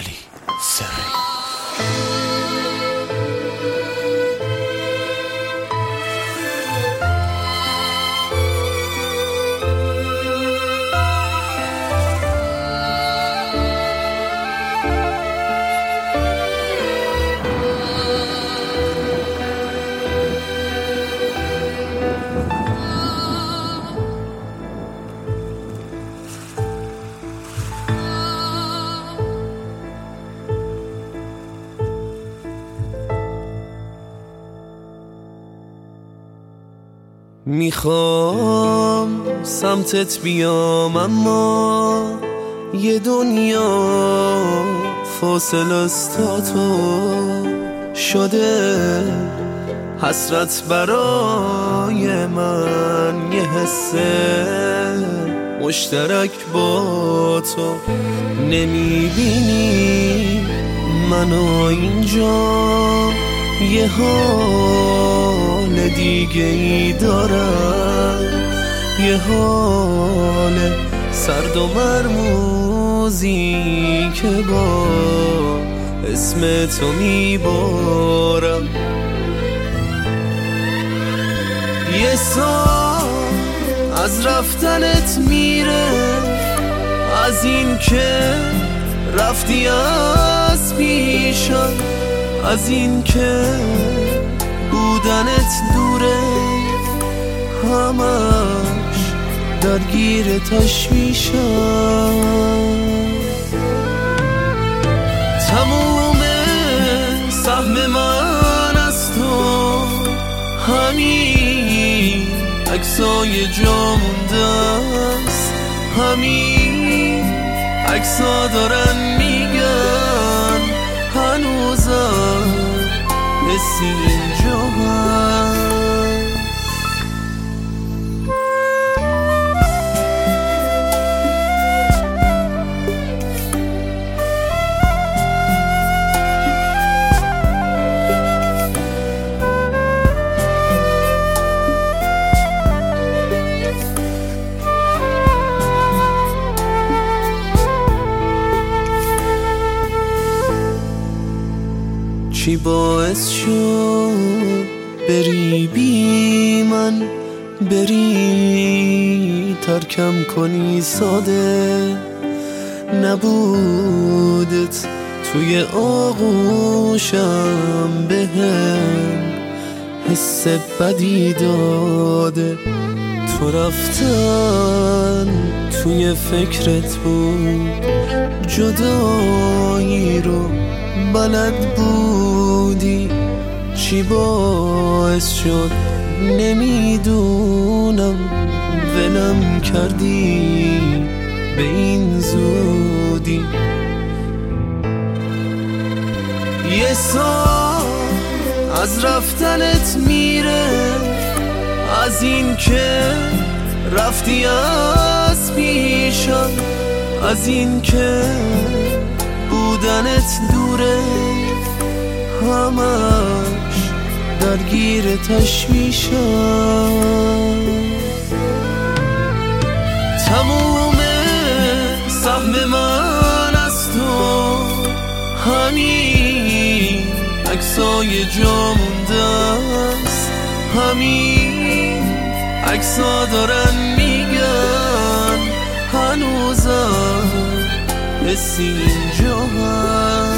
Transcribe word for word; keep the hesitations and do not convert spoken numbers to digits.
علی سری. میخوام سمتت بیام اما یه دنیا فاصل از تا تو شده حسرت برای من، یه حس مشترک با تو. نمیبینی منو اینجا یه حال دیگه ای دارم، یه حال سرد و مرموزی که با اسم تو میبارم. یه سال از رفتنت میره، از این که رفتی از پیشم، از این که بودنت دوره، همش درگیر تشویشم. تموم سهم من از تو همین عکسای جا مونده است، همین عکسا دارن میگن هنوزم حسی اینجا هست. چی باعث شد بری بی من، بری ترکم کنی ساده؟ نبودت توی آغوشم بهم حس بدی داده. تو رفتن توی فکرت بود، جدایی رو بلد بودی. چی باعث شد نمیدونم ولم کردی به این زودی. یه سال از رفتنت میره، از این که رفتی از پیشم، از این که بودنت دوره، همش درگیر تشویشم. تموم سهم من از تو همین عکسای جا مونده است، همین عکسا دارن میگن هنوزم حسی اینجا هست.